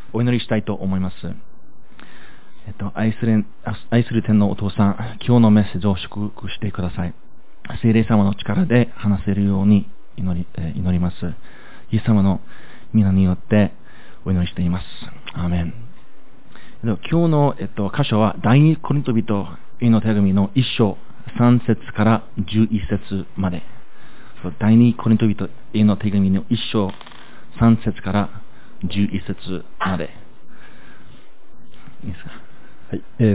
お祈りしたいと思います。愛する天のお父さん、今日のメッセージを祝福してください。聖霊様の力で話せるように祈ります。イエス様の皆によってお祈りしています。アーメン。今日の、箇所は第二コリント人への手紙の1章3節から11節まで。第二コリント人への手紙の1章3節から11節まで。いいですか？ はい、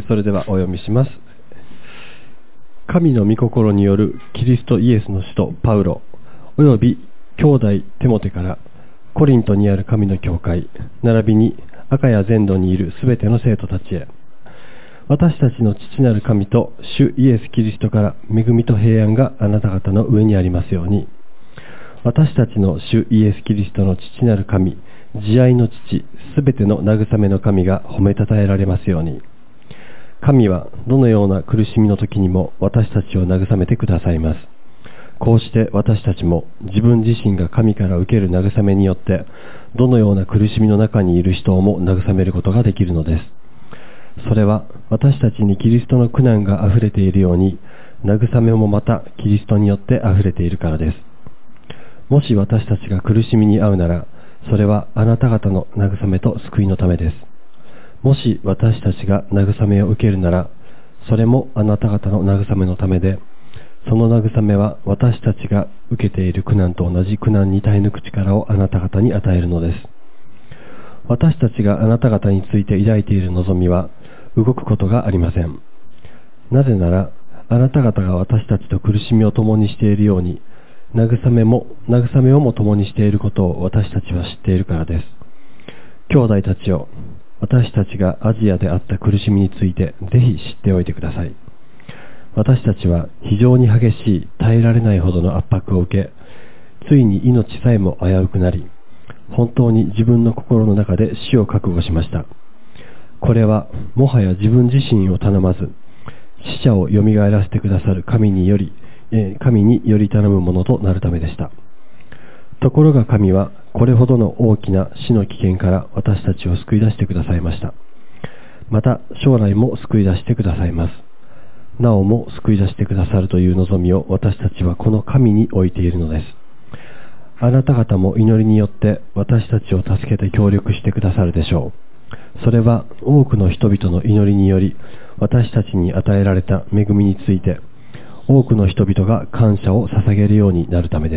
それではお読みします。神の御心によるキリストイエスの使徒パウロおよび兄弟テモテからコリントにある神の教会並びにアカヤ全土にいるすべての生徒たちへ、私たちの父なる神と主イエス・キリストから恵みと平安があなた方の上にありますように。私たちの主イエス・キリストの父なる神、慈愛の父、すべての慰めの神が褒めたたえられますように。神はどのような苦しみの時にも私たちを慰めてくださいます。こうして私たちも自分自身が神から受ける慰めによってどのような苦しみの中にいる人をも慰めることができるのです。それは私たちにキリストの苦難があふれているように慰めもまたキリストによってあふれているからです。もし私たちが苦しみに遭うならそれはあなた方の慰めと救いのためです。もし私たちが慰めを受けるならそれもあなた方の慰めのためで、その慰めは私たちが受けている苦難と同じ苦難に耐え抜く力をあなた方に与えるのです。私たちがあなた方について抱いている望みは動くことがありません。なぜならあなた方が私たちと苦しみを共にしているように慰めをも共にしていることを私たちは知っているからです。兄弟たちよ、私たちがアジアであった苦しみについてぜひ知っておいてください。私たちは非常に激しい耐えられないほどの圧迫を受け、ついに命さえも危うくなり、本当に自分の心の中で死を覚悟しました。これはもはや自分自身を頼まず、死者をよみがえらせてくださる神により頼むものとなるためでした。ところが神はこれほどの大きな死の危険から私たちを救い出してくださいました。また将来も救い出してくださいます。なおも救い出してくださるという望みを私たちはこの神に置いているのです。あなた方も祈りによって私たちを助けて協力してくださるでしょう。それは多くの人々の祈りにより私たちに与えられた恵みについて多くの人々が感謝を捧げるようになるためです。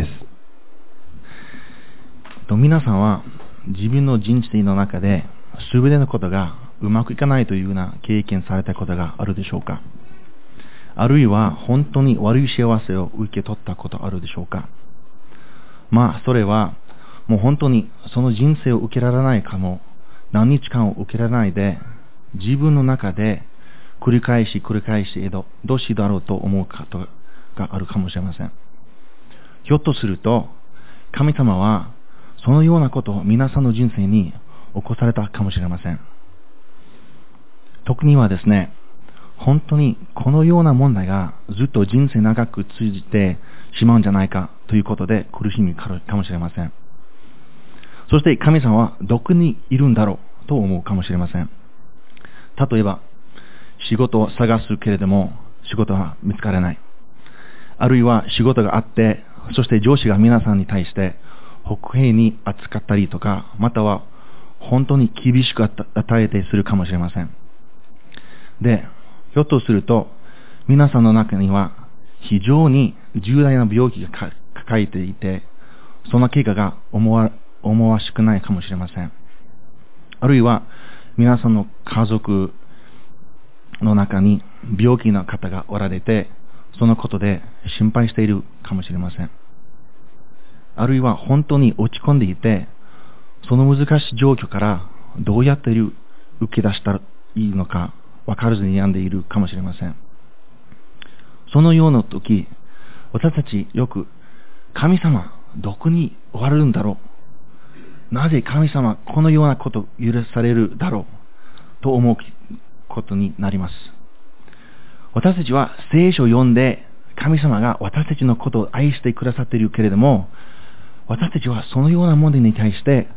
皆さんは自分の人生の中で全てのことがうまくいかないというような経験されたことがあるでしょうか？あるいは本当に悪い幸せを受け取ったことあるでしょうか？それはもう本当にその人生を受けられないかも何日間を受けられないで自分の中で繰り返しどうしだろうと思うことがあるかもしれません。ひょっとすると神様はそのようなことを皆さんの人生に起こされたかもしれません。特にはですね、本当にこのような問題がずっと人生長く続いてしまうんじゃないかということで苦しみかもしれません。そして神様はどこにいるんだろうと思うかもしれません。例えば仕事を探すけれども仕事は見つからない。あるいは仕事があって、そして上司が皆さんに対して北平に扱ったりとか、または本当に厳しく与えてするかもしれません。で、ひょっとすると皆さんの中には非常に重大な病気が抱えていて、その結果が思わしくないかもしれません。あるいは皆さんの家族の中に病気の方がおられて、そのことで心配しているかもしれません。あるいは本当に落ち込んでいて、その難しい状況からどうやって受け出したらいいのか分からずに病んでいるかもしれません。そのような時、私たちよく神様どこにおられるんだろう、なぜ神様このようなことを許されるだろうと思うことになります。私たちは聖書を読んで神様が私たちのことを愛してくださっているけれども、私たちはそのような問題に対して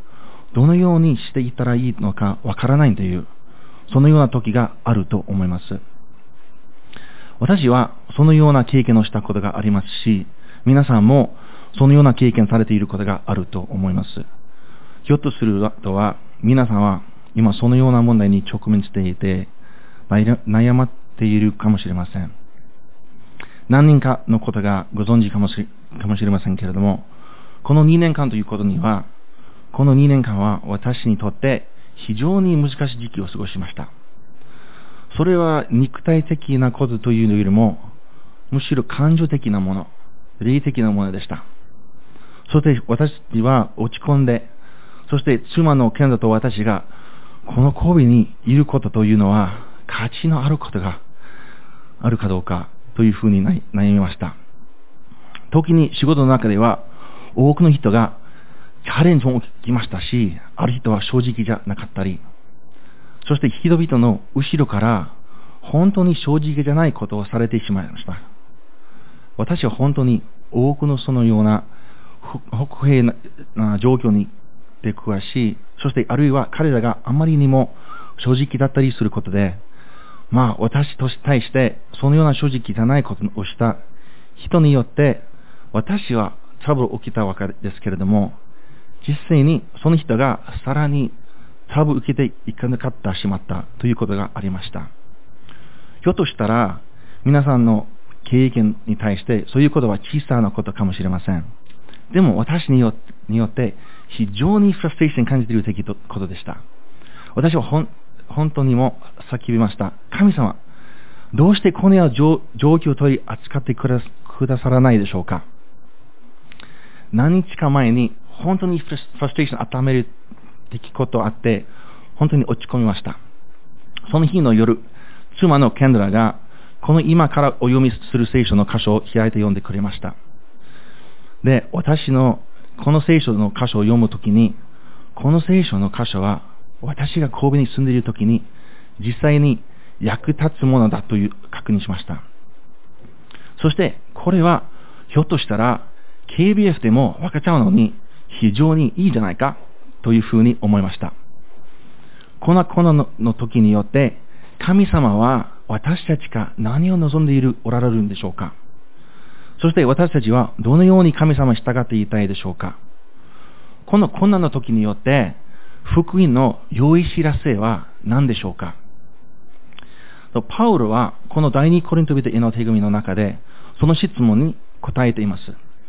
どのようにしていったらいいのかわからないという、そのような時があると思います。私はそのような経験をしたことがありますし、皆さんもそのような経験されていることがあると思います。ひょっとするとは、皆さんは今そのような問題に直面していて、悩まっているかもしれません。何人かのことがご存知かもしれませんけれども、この2年間ということには、この2年間は私にとって非常に難しい時期を過ごしました。それは肉体的なことというのよりも、むしろ感情的なもの、霊的なものでした。そして私は落ち込んで、そして妻のケンダと私がこの神戸にいることというのは価値のあることがあるかどうかというふうに悩みました。時に仕事の中では多くの人がチャレンジも起きましたし、ある人は正直じゃなかったり、そして人々の後ろから本当に正直じゃないことをされてしまいました。私は本当に多くのそのような不平な状況に出くわし、そしてあるいは彼らがあまりにも正直だったりすることで、私と対してそのような正直じゃないことをした人によって私はトラブル起きたわけですけれども、実際にその人がさらにトラブル受けていかなかったしまったということがありました。ひょっとしたら皆さんの経験に対してそういうことは小さなことかもしれません。でも私によって非常にフラストレーションを感じていることでした。私は本当にも叫びました。神様、どうしてこのような状況を取り扱ってくださらないでしょうか。何日か前に本当にフラストレーションを温める出来事があって、本当に落ち込みました。その日の夜、妻のケンドラがこの今からお読みする聖書の箇所を開いて読んでくれました。で、私のこの聖書の箇所を読むときに、この聖書の箇所は私が神戸に住んでいるときに実際に役立つものだという確認しました。そしてこれはひょっとしたら KBF でも分かっちゃうのに非常にいいじゃないかというふうに思いました。この時によって神様は私たちが何を望んでおられるんでしょうか。そして私たちはどのように神様に従っていたいでしょうか。この困難の時によって福音の良い知らせは何でしょうか。パウロはこの第2コリント人への手紙の中でその質問に答えています。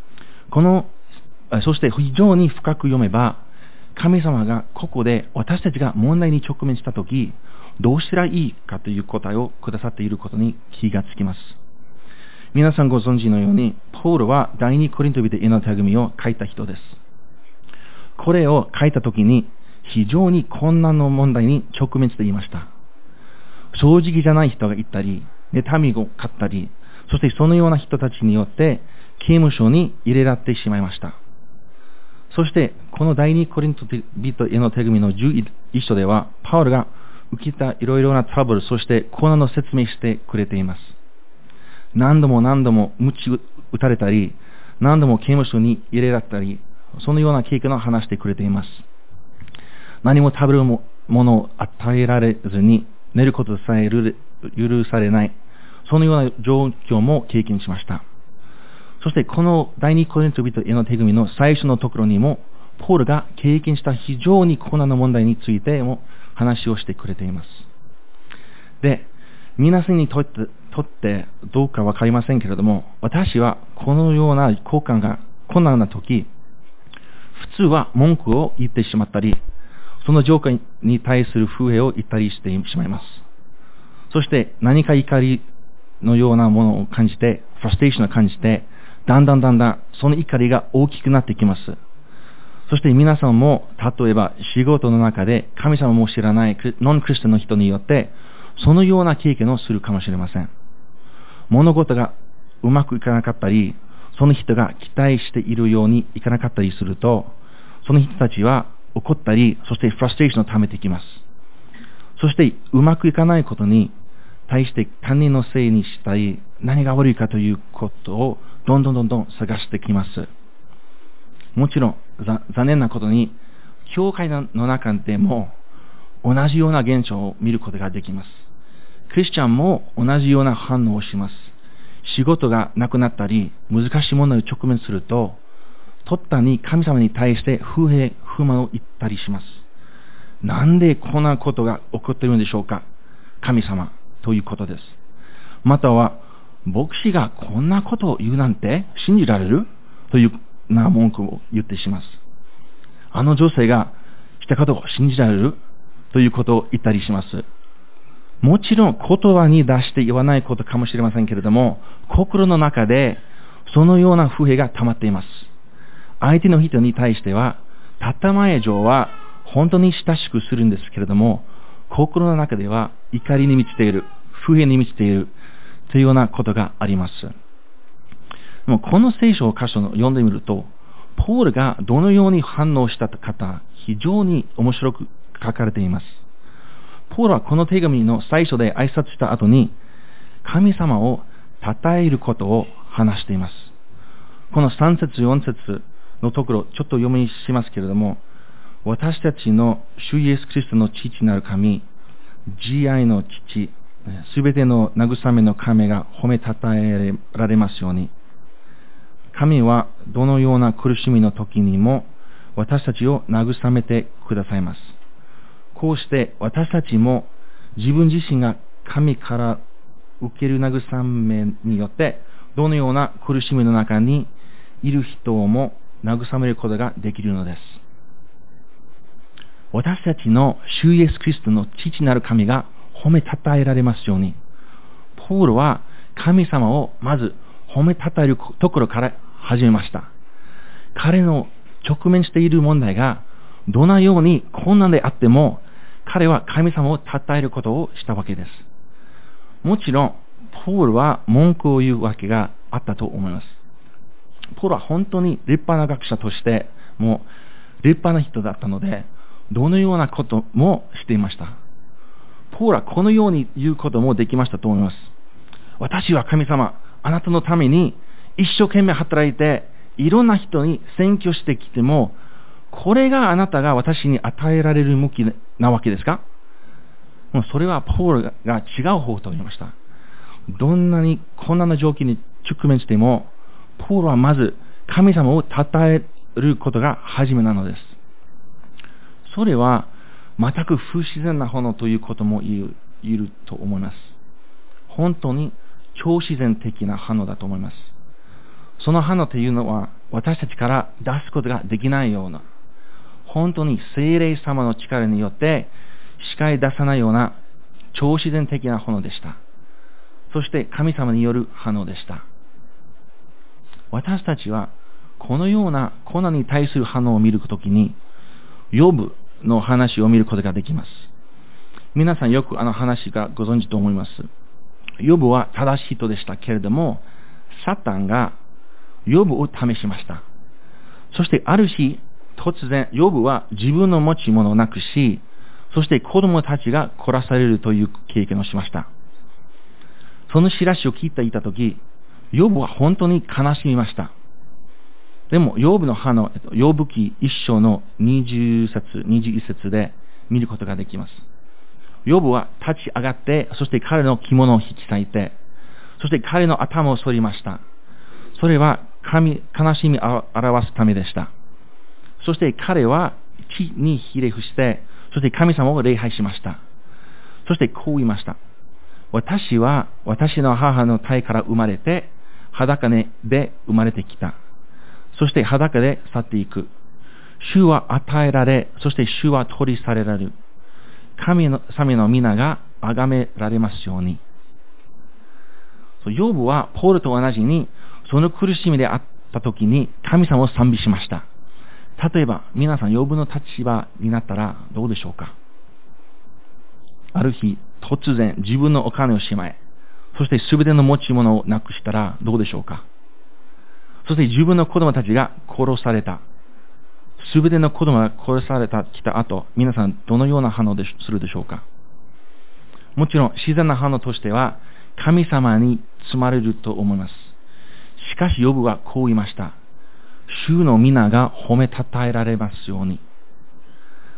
そして非常に深く読めば、神様がここで私たちが問題に直面したとき、どうしたらいいかという答えをくださっていることに気がつきます。皆さんご存知のように、パウロは第2コリント人への手紙を書いた人です。これを書いたときに、非常に困難の問題に直面していました。正直じゃない人がいたり、妬みを買ったり、そしてそのような人たちによって刑務所に入れられてしまいました。そしてこの第2コリント人への手紙の11章では、パウロが受けたいろいろなトラブル、そして困難の説明してくれています。何度も鞭打たれたり、何度も刑務所に入れられたり、そのような経験を話してくれています。何も食べるものを与えられずに寝ることさえ許されない、そのような状況も経験しました。そしてこの第2コリント人への手紙の最初のところにも、ポールが経験した非常に困難な問題についても話をしてくれています。で、皆さんにとってどうかわかりませんけれども、私はこのような困難な時、普通は文句を言ってしまったり、その状況に対する不平を言ったりしてしまいます。そして何か怒りのようなものを感じて、フラストレーションを感じて、だんだんその怒りが大きくなってきます。そして皆さんも、例えば仕事の中で神様も知らないノンクリスチャンの人によって、そのような経験をするかもしれません。物事がうまくいかなかったり、その人が期待しているようにいかなかったりすると、その人たちは怒ったり、そしてフラストレーションを溜めてきます。そしてうまくいかないことに対して他人のせいにしたり、何が悪いかということをどんどん探してきます。もちろん残念なことに教会の中でも同じような現象を見ることができます。クリスチャンも同じような反応をします。仕事がなくなったり、難しい問題を直面すると、途端に神様に対して不平不満を言ったりします。なんでこんなことが起こっているんでしょうか、神様ということです。または、牧師がこんなことを言うなんて信じられるというな文句を言ってします。あの女性がしたことを信じられるということを言ったりします。もちろん言葉に出して言わないことかもしれませんけれども、心の中でそのような不平が溜まっています。相手の人に対しては、建前上は本当に親しくするんですけれども、心の中では怒りに満ちている、不平に満ちているというようなことがあります。もうこの聖書を箇所を読んでみると、ポールがどのように反応したか、非常に面白く書かれています。ポールはこの手紙の最初で挨拶した後に、神様を称えることを話しています。この3節4節のところ、ちょっと読みしますけれども、私たちの主イエス・キリストの父なる神、慈愛の父、すべての慰めの神が褒めたたえられますように。神はどのような苦しみの時にも私たちを慰めてくださいます。こうして私たちも自分自身が神から受ける慰めによってどのような苦しみの中にいる人をも慰めることができるのです。私たちの主イエス・キリストの父なる神が褒めたたえられますように。ポールは神様をまず褒めたたえるところから始めました。彼の直面している問題がどのように困難であっても、彼は神様を称えることをしたわけです。もちろん、ポールは文句を言うわけがあったと思います。ポールは本当に立派な学者としても立派な人だったので、どのようなこともしていました。ポールはこのように言うこともできましたと思います。私は神様、あなたのために一生懸命働いて、いろんな人に選挙してきても、これがあなたが私に与えられる向きなわけですか？もうそれはポールが違う方と言いました。どんなに困難な状況に直面しても、ポールはまず神様を称えることが初めなのです。それは全く不自然なものということも言えると思います。本当に超自然的な反応だと思います。その反応というのは私たちから出すことができないような、本当に聖霊様の力によってしか出さないような超自然的な反応でした。そして神様による反応でした。私たちはこのような困難に対する反応を見るときに、ヨブの話を見ることができます。皆さんよくあの話がご存知と思います。ヨブは正しい人でしたけれども、サタンがヨブを試しました。そしてある日、突然、ヨブは自分の持ち物をなくし、そして子供たちが殺されるという経験をしました。その知らしを聞いていたとき、ヨブは本当に悲しみました。でも、ヨブのヨブ記一章の20節、21節で見ることができます。ヨブは立ち上がって、そして彼の着物を引き裂いて、そして彼の頭を剃りました。それは悲しみを表すためでした。そして彼は地にひれ伏して、そして神様を礼拝しました。そしてこう言いました。私は私の母の体から生まれて、裸で生まれてきた。そして裸で去っていく。主は与えられ、そして主は取り去られる。神の皆が崇められますように。ヨブはポールと同じに、その苦しみであった時に神様を賛美しました。例えば、皆さんヨブの立場になったらどうでしょうか？ある日、突然自分のお金をしまえ、そして全ての持ち物をなくしたらどうでしょうか？そして自分の子供たちが殺された。全ての子供が殺されたきた後、皆さんどのような反応するでしょうか？もちろん自然な反応としては神様に包まれると思います。しかしヨブはこう言いました。主の皆が褒めたたえられますように。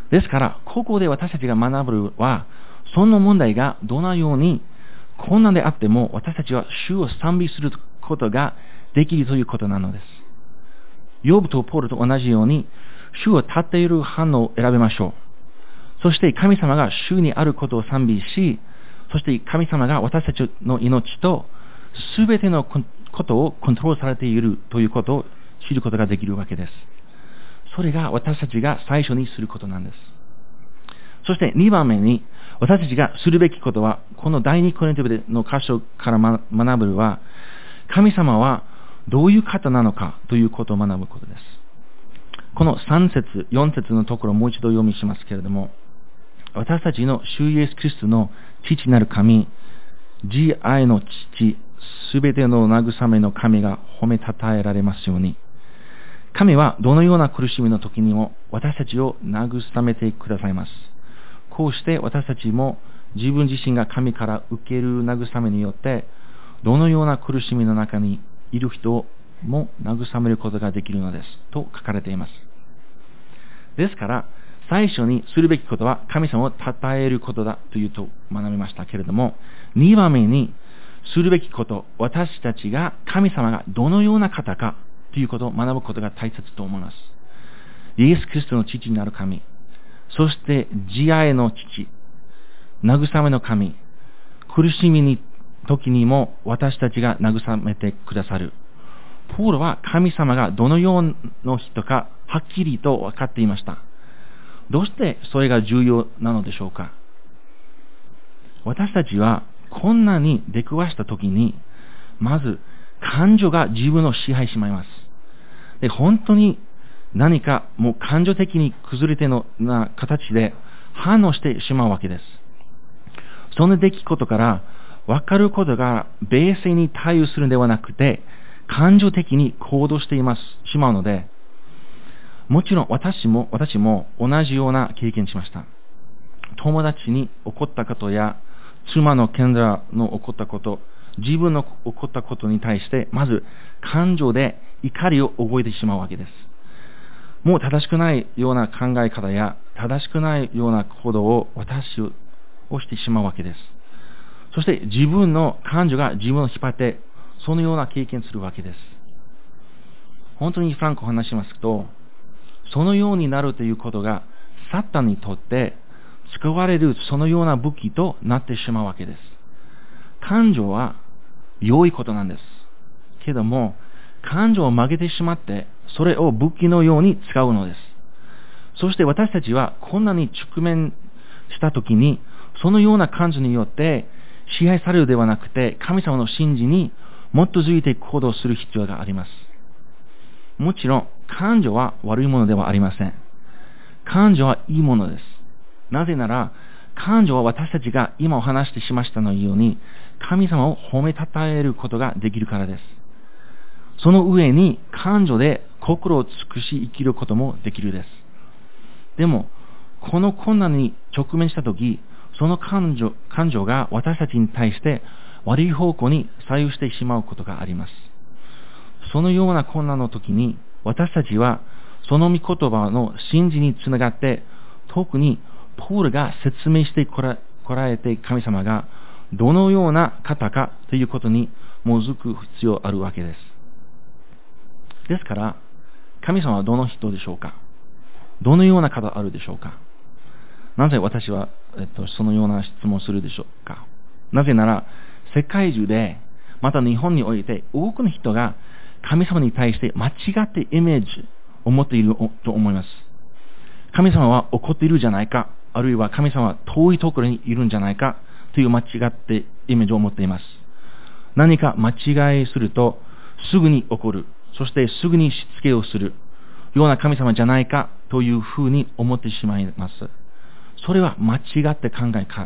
ですから、ここで私たちが学ぶは、その問題がどのように困難であっても、私たちは主を賛美することができるということなのです。ヨブとポールと同じように、主を立っている反応を選びましょう。そして神様が主にあることを賛美し、そして神様が私たちの命と全てのことをコントロールされているということを知ることができるわけです。それが私たちが最初にすることなんです。そして2番目に、私たちがするべきことは、この第2コリントの箇所から学ぶは、神様はどういう方なのかということを学ぶことです。この3節、4節のところをもう一度読みしますけれども、私たちの主イエス・キリストの父なる神、慈愛の父、すべての慰めの神が褒めたたえられますように。神はどのような苦しみの時にも私たちを慰めてくださいます。こうして私たちも自分自身が神から受ける慰めによって、どのような苦しみの中にいる人も慰めることができるのですと書かれています。ですから、最初にするべきことは神様を称えることだというと学びましたけれども、2番目にするべきこと、私たちが神様がどのような方かということを学ぶことが大切と思います。イエス・キリストの父になる神、そして慈愛の父、慰めの神、苦しみに時にも私たちが慰めてくださる。ポールは神様がどのような人かはっきりと分かっていました。どうしてそれが重要なのでしょうか。私たちはこんなに出くわした時に、まず感情が自分を支配しまいます。で、本当に何かもう感情的に崩れてのな形で反応してしまうわけです。その出来事から分かることが冷静に対応するのではなくて、感情的に行動してしまうので、もちろん私も同じような経験しました。友達に起こったことや、妻のケンドラの起こったこと、自分の起こったことに対して、まず感情で怒りを覚えてしまうわけです。もう正しくないような考え方や、正しくないような行動を私をしてしまうわけです。そして自分の感情が自分を引っ張って、そのような経験するわけです。本当にフランクを話しますと、そのようになるということが、サタンにとって使われるそのような武器となってしまうわけです。感情は良いことなんです。けども、感情を曲げてしまって、それを武器のように使うのです。そして私たちはこんなに直面したときに、そのような感情によって支配されるではなくて、神様の信じに基づいて行動する必要があります。もちろん、感情は悪いものではありません。感情はいいものです。なぜなら、感情は私たちが今お話してしましたのように、神様を褒めたたえることができるからです。その上に感情で心を尽くし生きることもできるです。でも、この困難に直面したとき、その感情が私たちに対して悪い方向に左右してしまうことがあります。そのような困難の時に、私たちはその御言葉の信じにつながって、特にポールが説明してこられて神様がどのような方かということに基づく必要あるわけです。ですから、神様はどの人でしょうか？どのような方あるでしょうか？なぜ私は、そのような質問をするでしょうか？なぜなら、世界中で、また日本において多くの人が神様に対して間違ってイメージを持っていると思います。神様は怒っているじゃないか、あるいは神様は遠いところにいるんじゃないかという間違ってイメージを持っています。何か間違いするとすぐに怒る、そしてすぐにしつけをするような神様じゃないかというふうに思ってしまいます。それは間違って考え方です。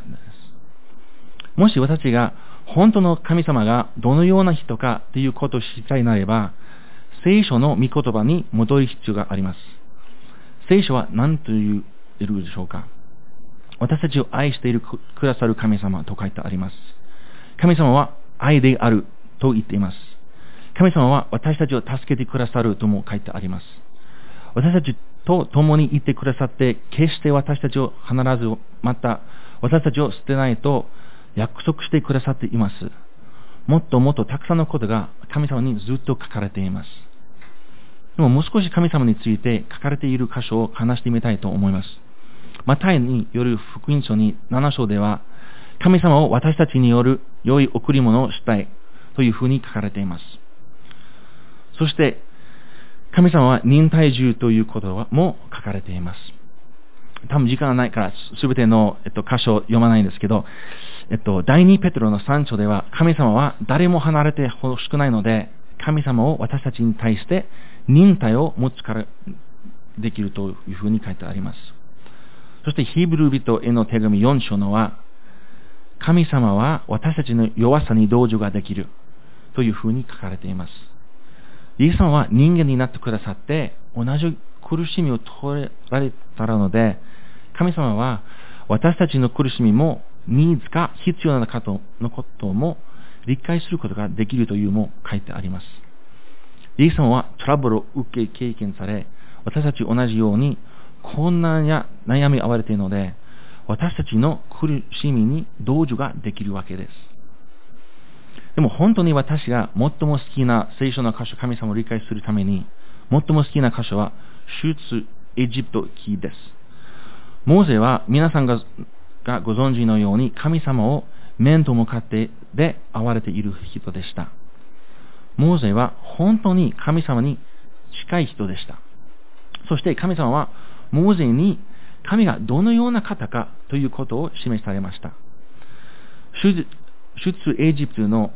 もし私が本当の神様がどのような人かということを知りたいなれば、聖書の御言葉に戻る必要があります。聖書は何と言っているでしょうか？私たちを愛しているくださる神様と書いてあります。神様は愛であると言っています。神様は私たちを助けてくださるとも書いてあります。 私たちと共にいてくださって、決して私たちを必ず、また私たちを捨てないと約束してくださっています。もっともっとたくさんのことが神様にずっと書かれています。でももう少し神様について書かれている箇所を話してみたいと思います。マタイによる福音書に7章では、神様を私たちによる良い贈り物をしたいというふうに書かれています。そして、神様は忍耐重ということも書かれています。多分時間がないからすべての、箇所を読まないんですけど、第2ペテロの3章では、神様は誰も離れてほしくないので、神様を私たちに対して忍耐を持つからできるというふうに書いてあります。そしてヒーブル人への手紙4章のは、神様は私たちの弱さに同情ができるというふうに書かれています。イエス様は人間になってくださって、同じ苦しみを取られたので、神様は私たちの苦しみもニーズが必要なことも理解することができるというも書いてあります。イエス様はトラブルを受け経験され、私たち同じように困難や悩み合われているので、私たちの苦しみに同情ができるわけです。でも本当に私が最も好きな聖書の箇所、神様を理解するために、最も好きな箇所は出エジプト記です。モーゼは皆さんがご存知のように神様を面と向かってで会われている人でした。モーゼは本当に神様に近い人でした。そして神様はモーゼに神がどのような方かということを示されました。出エジプトの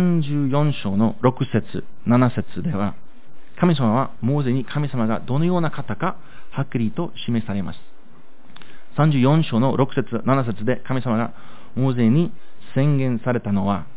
34章の6節7節では、神様はモーゼに神様がどのような方かはっきりと示されます。34章の6節7節で神様がモーゼに宣言されたのは、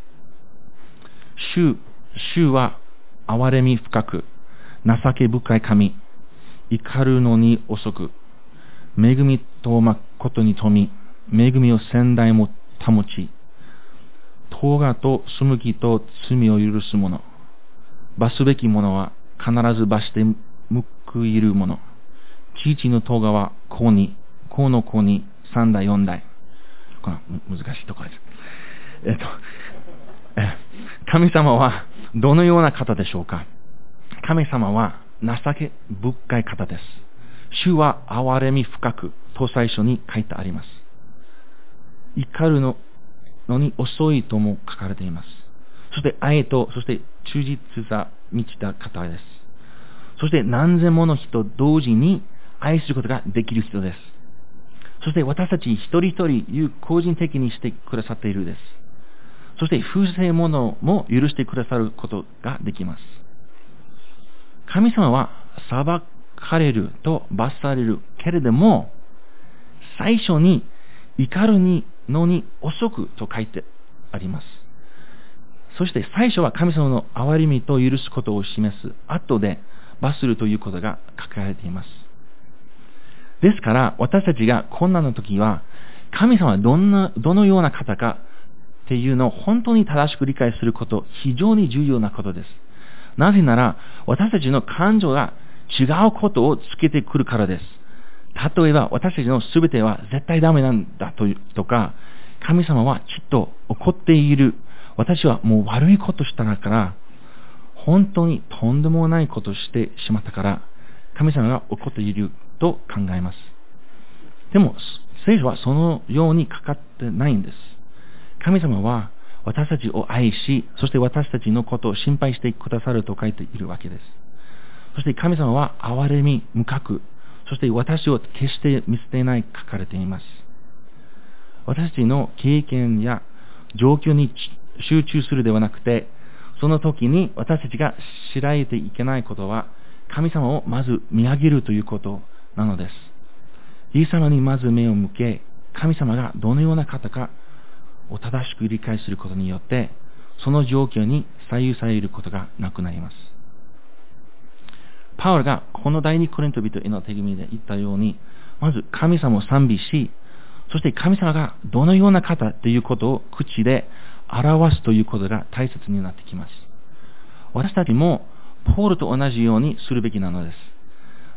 主は憐れみ深く、情け深い神、怒るのに遅く、恵みと誠に富み、恵みを先代も保ち、咎と背きと罪を許す者、罰すべき者は必ず罰して報いる者、父の咎は子に、子の子に3代4代。これは難しいところです。神様はどのような方でしょうか。神様は情け深い方です。主は憐れみ深くと最初に書いてあります。怒るのに遅いとも書かれています。そして愛と、そして忠実さ満ちた方です。そして何千もの人同時に愛することができる人です。そして私たち一人一人個人的にしてくださっているです。そして不正者も許してくださることができます。神様は裁かれると罰されるけれども、最初に怒るのに遅くと書いてあります。そして最初は神様の憐れみと許すことを示す。後で罰するということが書かれています。ですから私たちが困難の時は、神様はどのような方かっていうのを本当に正しく理解すること、非常に重要なことです。なぜなら私たちの感情が違うことをつけてくるからです。例えば私たちの全ては絶対ダメなんだとか、神様はちっと怒っている、私はもう悪いことしたから、本当にとんでもないことをしてしまったから、神様が怒っていると考えます。でも聖書はそのようにかかってないんです。神様は私たちを愛し、そして私たちのことを心配してくださると書いているわけです。そして神様は憐れみ深く、そして私を決して見捨てない書かれています。私たちの経験や状況に集中するではなくて、その時に私たちが知られていけないことは、神様をまず見上げるということなのです。イエス様にまず目を向け、神様がどのような方かを正しく理解することによって、その状況に左右されることがなくなります。パウロがこの第二コリント人への手紙で言ったように、まず神様を賛美し、そして神様がどのような方ということを口で表すということが大切になってきます。私たちもポールと同じようにするべきなのです。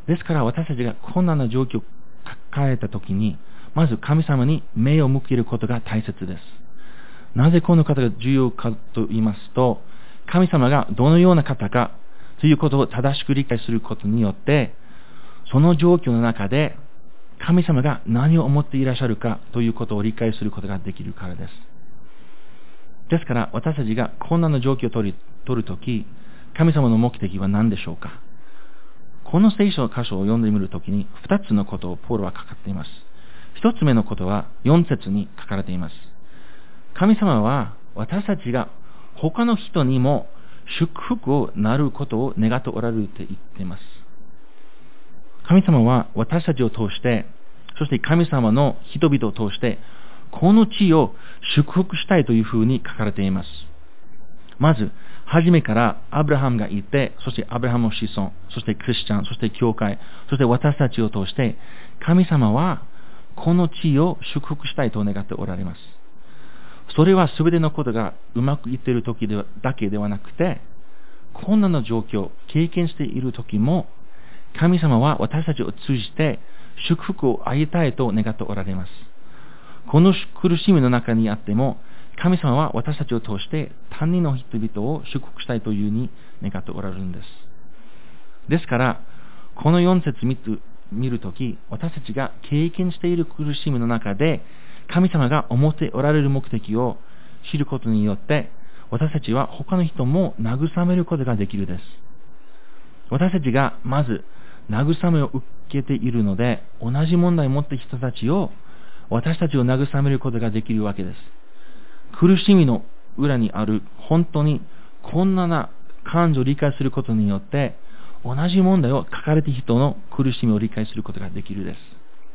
ですから私たちが困難な状況を抱えたときに、まず神様に目を向けることが大切です。なぜこの方が重要かと言いますと、神様がどのような方かということを正しく理解することによって、その状況の中で神様が何を思っていらっしゃるかということを理解することができるからです。ですから私たちが困難な状況を取るとき、神様の目的は何でしょうか。この聖書の箇所を読んでみるときに2つのことをポールは書かれています。1つ目のことは4節に書かれています。神様は私たちが他の人にも祝福をなることを願っておられると言っています。神様は私たちを通して、そして神様の人々を通して、この地を祝福したいというふうに書かれています。まず、初めからアブラハムがいて、そしてアブラハムの子孫、そしてクリスチャン、そして教会、そして私たちを通して、神様はこの地を祝福したいと願っておられます。それは全てのことがうまくいっている時だけではなくて、困難な状況を経験している時も、神様は私たちを通じて祝福をあげたいと願っておられます。この苦しみの中にあっても、神様は私たちを通して他人の人々を祝福したいというふうに願っておられるんです。ですから、この4節見るとき、私たちが経験している苦しみの中で、神様が思っておられる目的を知ることによって、私たちは他の人も慰めることができるです。私たちがまず慰めを受けているので、同じ問題を持っている人たちを、私たちを慰めることができるわけです。苦しみの裏にある本当に困難な感情を理解することによって、同じ問題を抱かれている人の苦しみを理解することができるです。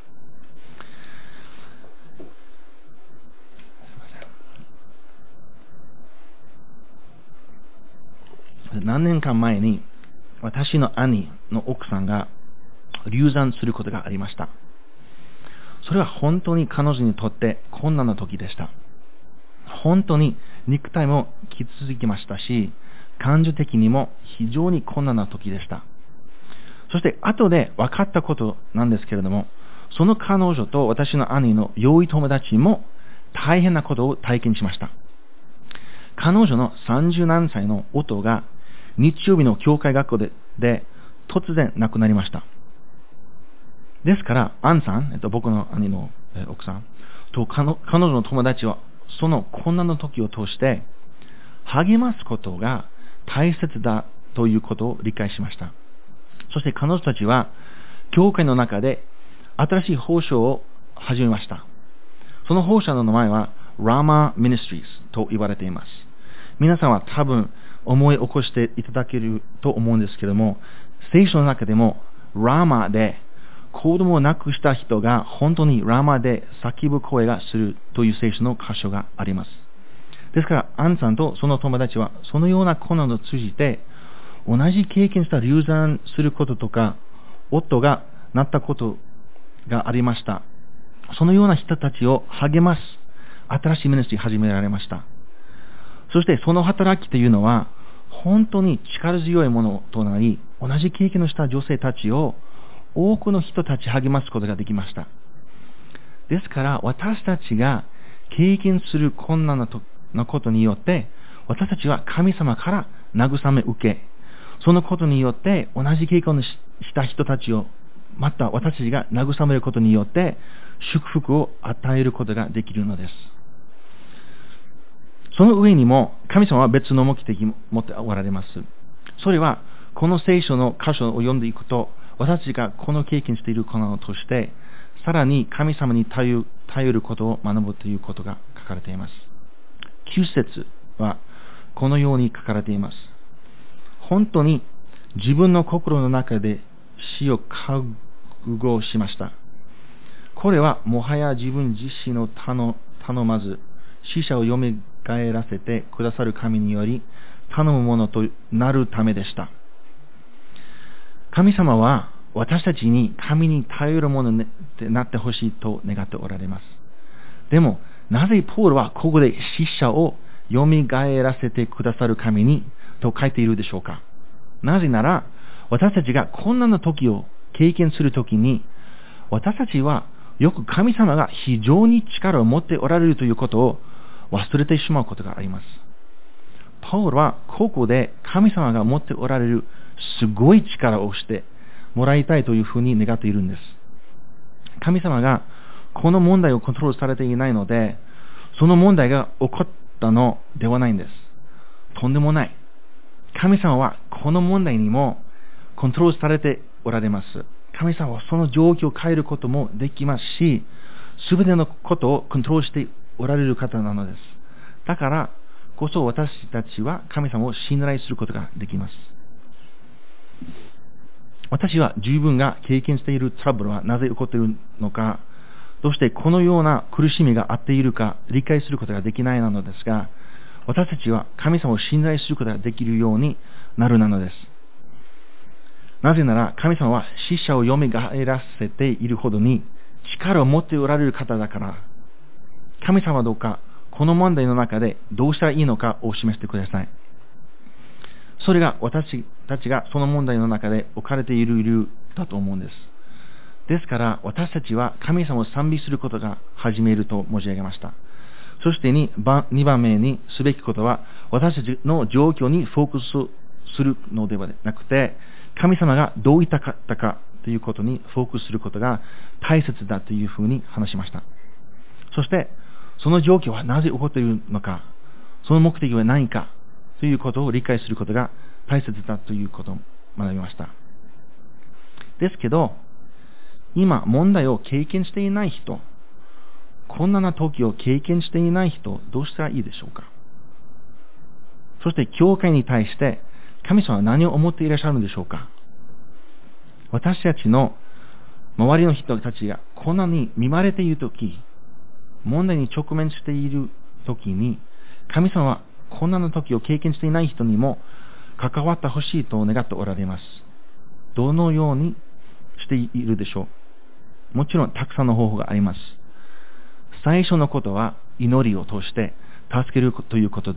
何年間前に私の兄の奥さんが流産することがありました。それは本当に彼女にとって困難な時でした。本当に肉体も傷つきましたし、感情的にも非常に困難な時でした。そして後で分かったことなんですけれども、その彼女と私の兄の良い友達も大変なことを体験しました。彼女の30何歳の夫が日曜日の教会学校で突然亡くなりました。ですから、アンさん、僕の兄の奥さんと彼女の友達はその困難な時を通して励ますことが大切だということを理解しました。そして彼女たちは教会の中で新しい奉仕を始めました。その奉仕の名前は Rama Ministries と言われています。皆さんは多分思い起こしていただけると思うんですけれども、聖書の中でもラマで子供を亡くした人が本当にラマで叫ぶ声がするという聖書の箇所があります。ですから、アンさんとその友達はそのような困難を通じて同じ経験した流産することとか、夫がなったことがありました。そのような人たちを励ます新しいミニストリーを始められました。そしてその働きというのは本当に力強いものとなり、同じ経験をした女性たちを多くの人たち励ますことができました。ですから私たちが経験する困難なことによって、私たちは神様から慰め受け、そのことによって同じ経験をした人たちをまた私たちが慰めることによって祝福を与えることができるのです。その上にも神様は別の目的を持っておられます。それはこの聖書の箇所を読んでいくと、私たちがこの経験していることとして、さらに神様に頼ることを学ぶということが書かれています。9節はこのように書かれています。本当に自分の心の中で死を覚悟しました。これはもはや自分自身の頼まず、死者を蘇らせてくださる神により頼むものとなるためでした。神様は私たちに神に頼るものになってほしいと願っておられます。でも、なぜポールはここで死者を蘇らせてくださる神にと書いているでしょうか。なぜなら、私たちが困難な時を経験するときに、私たちはよく神様が非常に力を持っておられるということを忘れてしまうことがあります。パウロはここで神様が持っておられるすごい力をしてもらいたいというふうに願っているんです。神様がこの問題をコントロールされていないので、その問題が起こったのではないんです。とんでもない。神様はこの問題にもコントロールされておられます。神様はその状況を変えることもできますし、すべてのことをコントロールしておられる方なのです。だからこそ私たちは神様を信頼することができます。私は自分が経験しているトラブルはなぜ起こっているのか、どうしてこのような苦しみがあっているか理解することができないのですが、私たちは神様を信頼することができるようになるのです。なぜなら神様は死者を蘇らせているほどに力を持っておられる方だから、神様はどうかこの問題の中でどうしたらいいのかを示してください。それが私たちがその問題の中で置かれている理由だと思うんです。ですから私たちは神様を賛美することが始めると申し上げました。そして2番目にすべきことは、私たちの状況にフォーカスするのではなくて、神様がどう言ったかということにフォーカスすることが大切だというふうに話しました。そしてその状況はなぜ起こっているのか、その目的は何かということを理解することが大切だということを学びました。ですけど、今問題を経験していない人、こんな時を経験していない人、どうしたらいいでしょうか。そして教会に対して神様は何を思っていらっしゃるのでしょうか。私たちの周りの人たちがこんなに見舞われている時、問題に直面している時に、神様はこんな時を経験していない人にも関わってほしいと願っておられます。どのようにしているでしょう。もちろんたくさんの方法があります。最初のことは祈りを通して助けるということです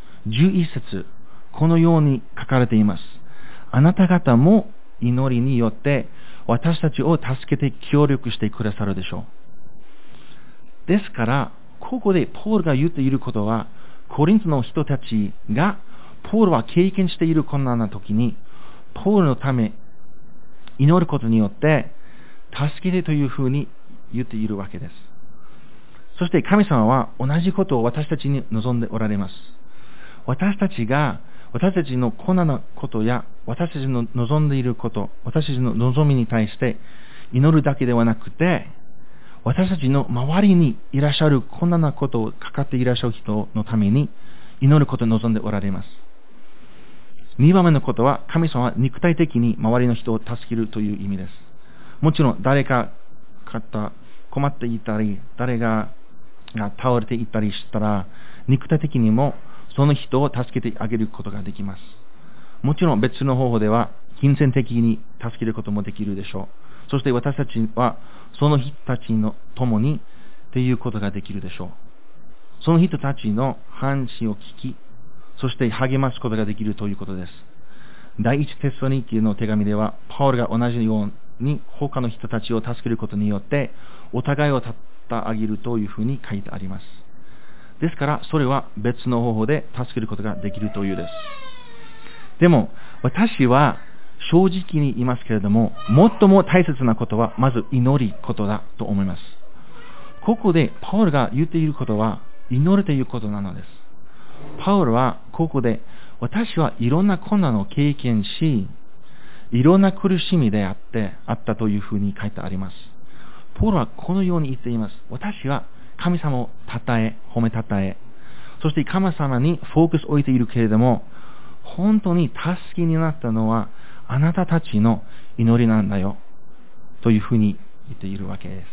。11節、このように書かれています。あなた方も祈りによって私たちを助けて協力してくださるでしょう。ですから、ここでポールが言っていることは、コリントの人たちがポールは経験している困難な時に、ポールのため祈ることによって助けてというふうに言っているわけです。そして神様は同じことを私たちに望んでおられます。私たちの困難なことや私たちの望んでいること、私たちの望みに対して祈るだけではなくて、私たちの周りにいらっしゃる困難なことをかかっていらっしゃる人のために祈ることを望んでおられます。2番目のことは、神様は肉体的に周りの人を助けるという意味です。もちろん誰か困っていたり、誰が倒れていたりしたら、肉体的にもその人を助けてあげることができます。もちろん別の方法では金銭的に助けることもできるでしょう。そして私たちはその人たちの共にっていうことができるでしょう。その人たちの話を聞き、そして励ますことができるということです。第一テスロニケの手紙では、パウロが同じように他の人たちを助けることによってお互いを立ってあげるというふうに書いてあります。ですからそれは別の方法で助けることができるというです。でも私は正直に言いますけれども、最も大切なことはまず祈りことだと思います。ここでパウロが言っていることは祈るということなのです。パウロはここで、私はいろんな困難を経験し、いろんな苦しみであったというふうに書いてあります。パウロはこのように言っています。私は神様を褒めたたえ、そして神様にフォーカスを置いているけれども、本当に助けになったのはあなたたちの祈りなんだよというふうに言っているわけです。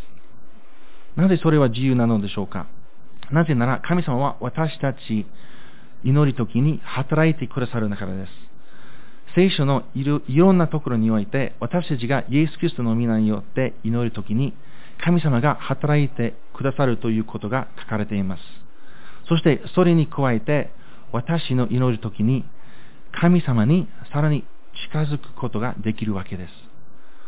なぜそれは自由なのでしょうか。なぜなら神様は私たち祈るときに働いてくださるからです。聖書のいろんなところにおいて、私たちがイエス・キリストの皆によって祈るときに神様が働いてくださるということが書かれています。そしてそれに加えて、私の祈るときに神様にさらに近づくことができるわけです。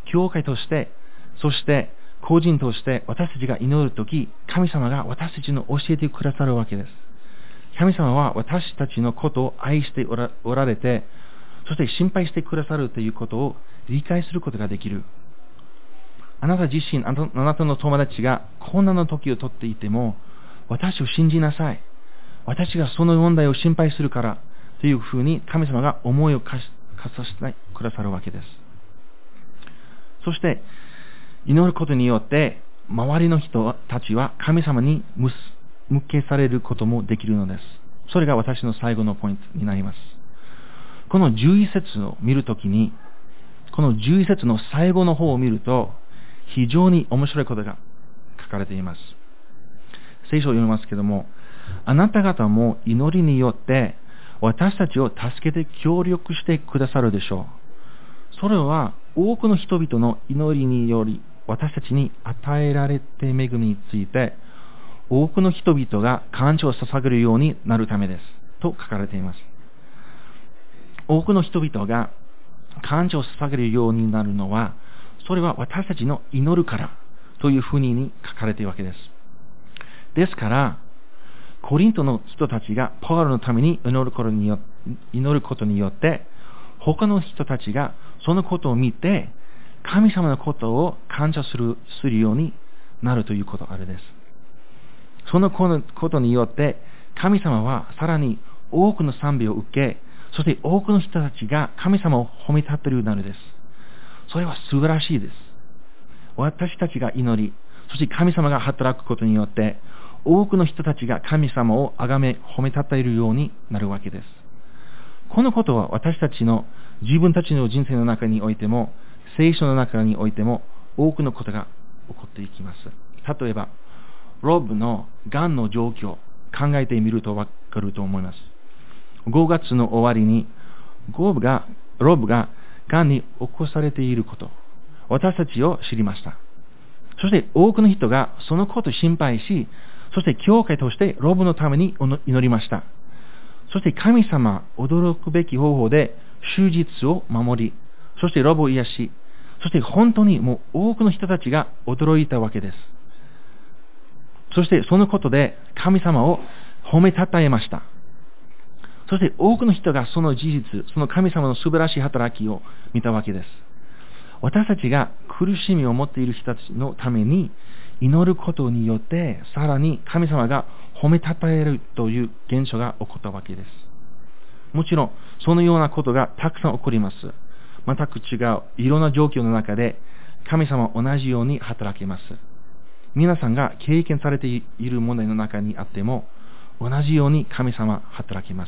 教会として、そして個人として私たちが祈るとき、神様が私たちの教えてくださるわけです。神様は私たちのことを愛しておられて、そして心配してくださるということを理解することができる。あなた自身、あなたの友達が困難の時をとっていても、私を信じなさい。私がその問題を心配するからというふうに神様が思いを貸させてくださるわけです。そして祈ることによって周りの人たちは神様に向けされることもできるのです。それが私の最後のポイントになります。この11節を見るときに、この11節の最後の方を見ると、非常に面白いことが書かれています。聖書を読みますけども、あなた方も祈りによって私たちを助けて協力してくださるでしょう。それは多くの人々の祈りにより私たちに与えられて恵みについて多くの人々が感謝を捧げるようになるためですと書かれています。多くの人々が感謝を捧げるようになるのは、それは私たちの祈るからというふうに書かれているわけです。ですから、コリントの人たちがパウロのために祈ることによって、他の人たちがそのことを見て、神様のことを感謝するようになるということあるです。そのことによって、神様はさらに多くの賛美を受け、そして多くの人たちが神様を褒めたっているようになるです。それは素晴らしいです。私たちが祈り、そして神様が働くことによって、多くの人たちが神様を崇め、褒めたたえるようになるわけです。このことは私たちの自分たちの人生の中においても、聖書の中においても多くのことが起こっていきます。例えば、ロブのがんの状況、考えてみるとわかると思います。5月の終わりに、ロブががんに起こされていること、私たちを知りました。そして多くの人がそのことを心配し、そして教会としてロブのために祈りました。そして神様、驚くべき方法で終日を守り、そしてロブを癒し、そして本当にもう多くの人たちが驚いたわけです。そしてそのことで神様を褒めたたえました。そして多くの人がその事実、その神様の素晴らしい働きを見たわけです。私たちが苦しみを持っている人たちのために祈ることによって、さらに神様が褒めたたえるという現象が起こったわけです。もちろん、そのようなことがたくさん起こります。全く違う、いろんな状況の中で、神様は同じように働けます。皆さんが経験されている問題の中にあっても、同じように神様は働きます。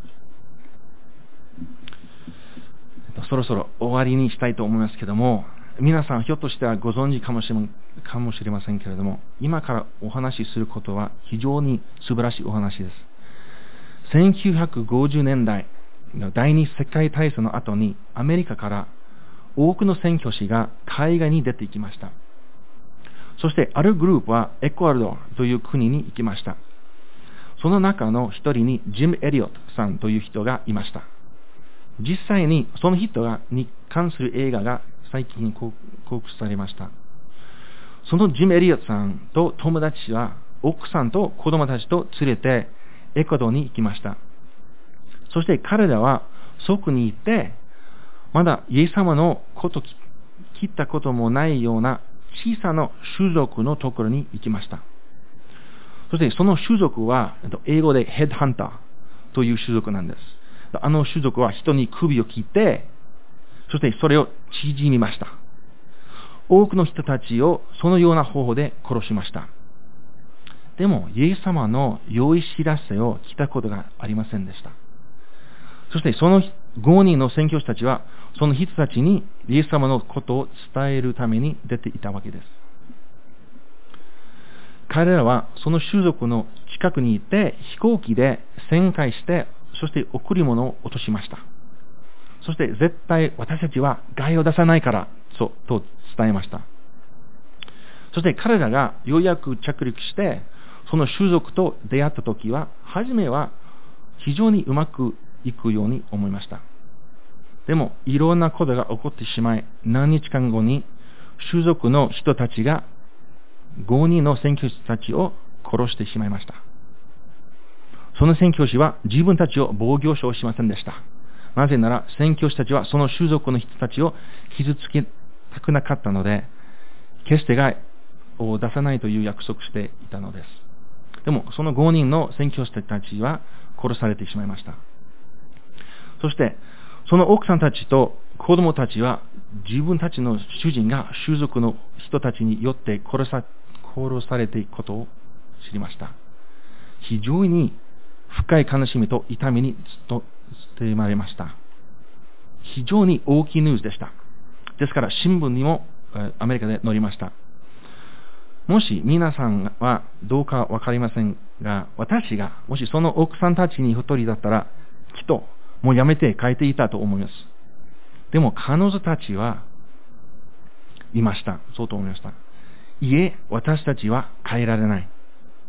そろそろ終わりにしたいと思いますけども、皆さんひょっとしてはご存知かもしれませんけれども、今からお話しすることは非常に素晴らしいお話です。1950年代の第二次世界大戦の後に、アメリカから多くの宣教師が海外に出て行きました。そしてあるグループはエクアドルという国に行きました。その中の一人にジム・エリオットさんという人がいました。実際にその人に関する映画が最近公開されました。そのジム・エリオットさんと友達は奥さんと子供たちと連れてエクアドルに行きました。そして彼らはそこに行って、まだイエス様のこと聞いたこともないような小さな種族のところに行きました。そしてその種族は英語でヘッドハンターという種族なんです。あの種族は人に首を切って、そしてそれを縮みました。多くの人たちをそのような方法で殺しました。でも、イエス様の良い知らせを聞いたことがありませんでした。そしてその5人の宣教師たちは、その人たちにイエス様のことを伝えるために出ていたわけです。彼らはその種族の近くにいて、飛行機で旋回して、そして贈り物を落としました。そして絶対私たちは害を出さないからと伝えました。そして彼らがようやく着陸して、その種族と出会ったときは、初めは非常にうまくいくように思いました。 でも、いろんなことが起こってしまい、何日間後に、種族の人たちが5人の宣教師たちを殺してしまいました。その宣教師は自分たちを防御しませんでした。なぜなら、宣教師たちはその種族の人たちを傷つけたくなかったので、決して害を出さないという約束していたのです。でも、その5人の宣教師たちは殺されてしまいました。そして、その奥さんたちと子供たちは自分たちの主人が種族の人たちによって殺されていくことを知りました。非常に深い悲しみと痛みに包まれました。非常に大きいニュースでした。ですから新聞にもアメリカで載りました。もし皆さんはどうかわかりませんが、私がもしその奥さんたちに一人だったら、きっともうやめて帰っていたと思います。でも彼女たちはいました。そうと思いました。いえ、私たちは帰らない。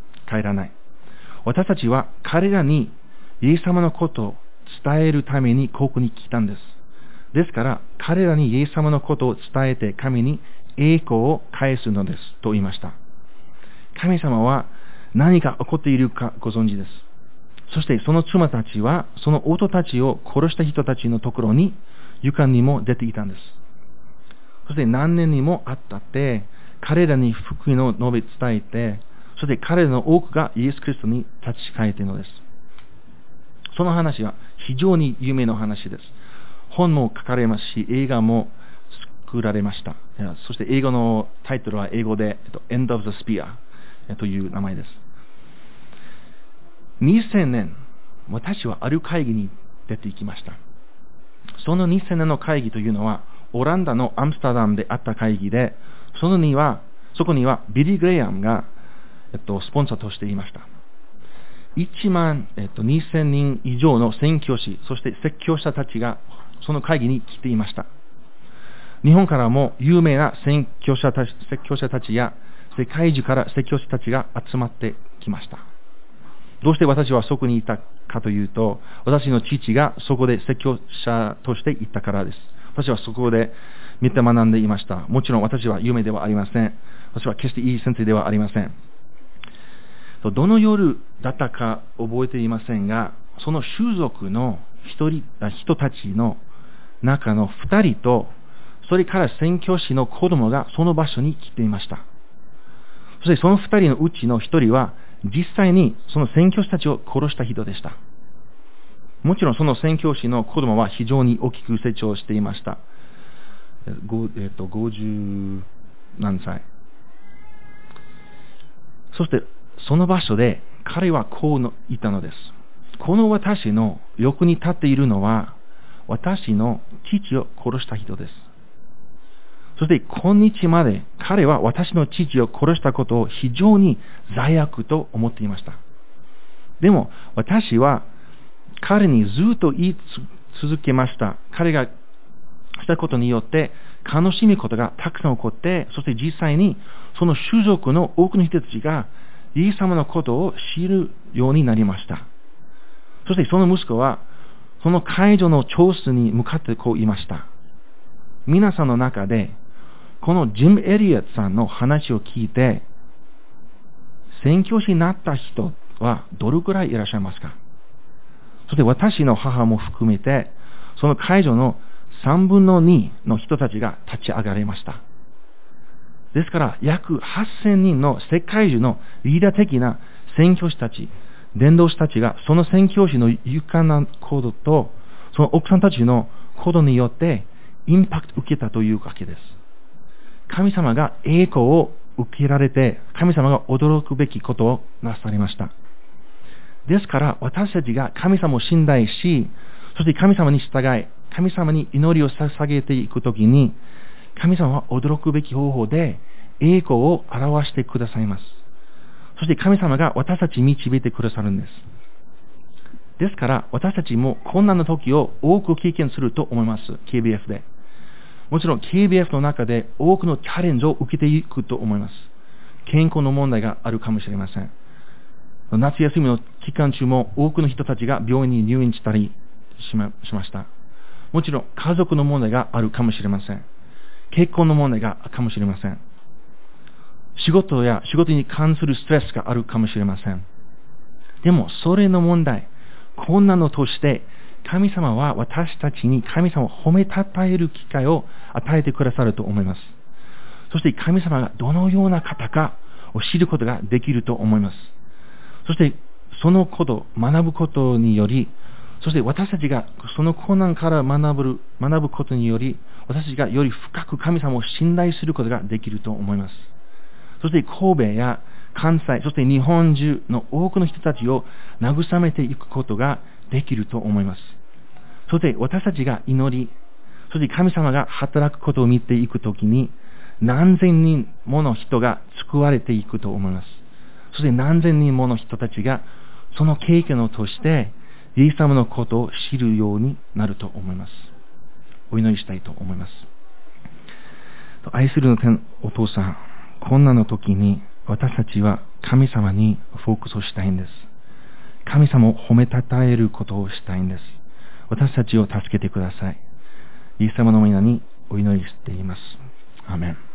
私たちは彼らにイエス様のことを伝えるためにここに来たんです。ですから、彼らにイエス様のことを伝えて神に栄光を返すのですと言いました。神様は何が起こっているかご存知です。そしてその妻たちはその夫たちを殺した人たちのところに床にも出ていたんです。そして何年にもあったって彼らに福音を述べ伝えて、そして彼らの多くがイエス・キリストに立ち返っているのです。その話は非常に有名な話です。本も書かれますし、映画も作られました。そして映画のタイトルは英語で、End of the Spear という名前です。2000年、私はある会議に出て行きました。その2000年の会議というのは、オランダのアムステルダムであった会議で、そこにはビリー・グレイアムが、スポンサーとしていました。1万、2000人以上の宣教師、そして説教者たちがその会議に来ていました。日本からも有名な説教者たちや世界中から説教師たちが集まってきました。どうして私はそこにいたかというと、私の父がそこで説教者として行ったからです。私はそこで見て学んでいました。もちろん私は有名ではありません。私は決していい先生ではありません。どの夜だったか覚えていませんが、その種族の人たちの中の2人と、それから宣教師の子供がその場所に来ていました。そしてその2人のうちの1人は、実際にその宣教師たちを殺した人でした。もちろんその宣教師の子供は非常に大きく成長していました。50何歳。そしてその場所で彼はこう言ったのです。この私の横に立っているのは私の父を殺した人です。そして今日まで彼は私の父を殺したことを非常に罪悪と思っていました。でも私は彼にずっと言い続けました。彼がしたことによって悲しみことがたくさん起こって、そして実際にその種族の多くの人たちがイエス様のことを知るようになりました。そしてその息子はその会場の長室に向かってこう言いました。皆さんの中でこのジム・エリアットさんの話を聞いて宣教師になった人はどれくらいいらっしゃいますか？そして私の母も含めてその会場の3分の2の人たちが立ち上がりました。ですから約8000人の世界中のリーダー的な宣教師たち、伝道師たちがその宣教師の勇敢な行動とその奥さんたちの行動によってインパクトを受けたというわけです。神様が栄光を受けられて、神様が驚くべきことをなされました。ですから私たちが神様を信頼し、そして神様に従い、神様に祈りを捧げていくときに、神様は驚くべき方法で栄光を表してくださいます。そして神様が私たちに導いてくださるんです。ですから私たちも困難な時を多く経験すると思います。KBF で。もちろん KBF の中で多くのチャレンジを受けていくと思います。健康の問題があるかもしれません。夏休みの期間中も多くの人たちが病院に入院したりしました。 もちろん家族の問題があるかもしれません。結婚の問題があるかもしれません。仕事に関するストレスがあるかもしれません。でも、それの問題、こんなのとして、神様は私たちに神様を褒めたたえる機会を与えてくださると思います。そして神様がどのような方かを知ることができると思います。そしてそのことを学ぶことにより、そして私たちがその困難から学ぶことにより、私たちがより深く神様を信頼することができると思います。そして神戸や関西、そして日本中の多くの人たちを慰めていくことができると思います。そして私たちが祈り、そして神様が働くことを見ていくときに、何千人もの人が救われていくと思います。そして何千人もの人たちがその経験を通してイエス様のことを知るようになると思います。お祈りしたいと思います。愛するお父さん、こんなの時に私たちは神様にフォーカスをしたいんです。神様を褒めたたえることをしたいんです。私たちを助けてください。イエス様の皆にお祈りしています。アーメン。